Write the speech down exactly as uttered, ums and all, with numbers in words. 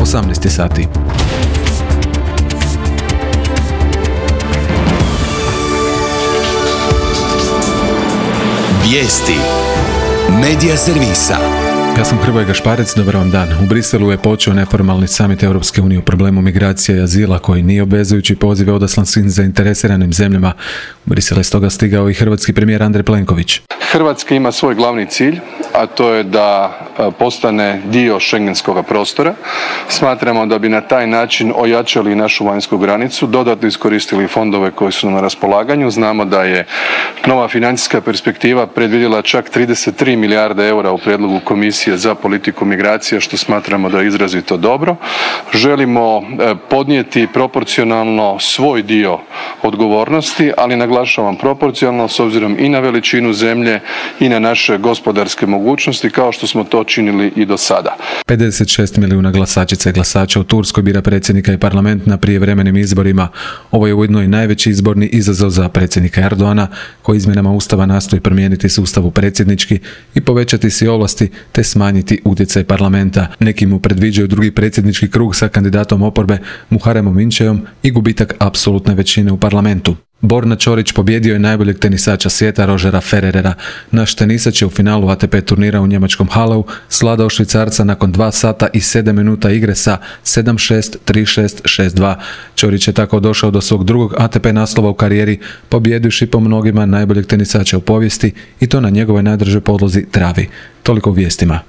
osamnaest sati. Vijesti Medija servisa. Ja sam Hrvoje Gašparec, dobar vam dan. U Briselu je počeo neformalni samit Europske unije o problemu migracija i azila koji nije obvezujući poziv odaslan svim zainteresiranim zemljama. U Brisel je stoga stigao i hrvatski premijer Andrej Plenković. Hrvatska ima svoj glavni cilj, a to je da postane dio šengenskog prostora. Smatramo da bi na taj način ojačali našu vanjsku granicu, dodatno iskoristili fondove koji su nam na raspolaganju. Znamo da je nova financijska perspektiva predvidjela čak trideset tri milijarde eura u prijedlogu Komisije za politiku migracija, što smatramo da je izrazito dobro. Želimo podnijeti proporcionalno svoj dio odgovornosti, ali naglašavam proporcionalno s obzirom i na veličinu zemlje i na naše gospodarske mogućnosti, kao što smo to činili i do sada. pedeset šest milijuna glasačica i glasača u Turskoj bira predsjednika i parlament na prijevremenim izborima. Ovo je ujedno i najveći izborni izazov za predsjednika Erdoana, koji izmjenama ustava nastoji promijeniti sustav u predsjednički i povećati si ovlasti te smanjiti utjecaj parlamenta. Neki mu predviđaju drugi predsjednički krug sa kandidatom oporbe Muharemom Inčejom i gubitak apsolutne većine u parlamentu. Borna Ćorić pobjedio je najboljeg tenisača svijeta Rožera Federera. Naš tenisač je u finalu A T P turnira u njemačkom Haleu svladao Švicarca nakon dva sata i sedam minuta igre sa sedam šest, tri šest, šest dva. Ćorić je tako došao do svog drugog A T P naslova u karijeri, pobjedivši po mnogima najboljeg tenisača u povijesti i to na njegovoj najdržoj podlozi travi. Toliko u vijestima.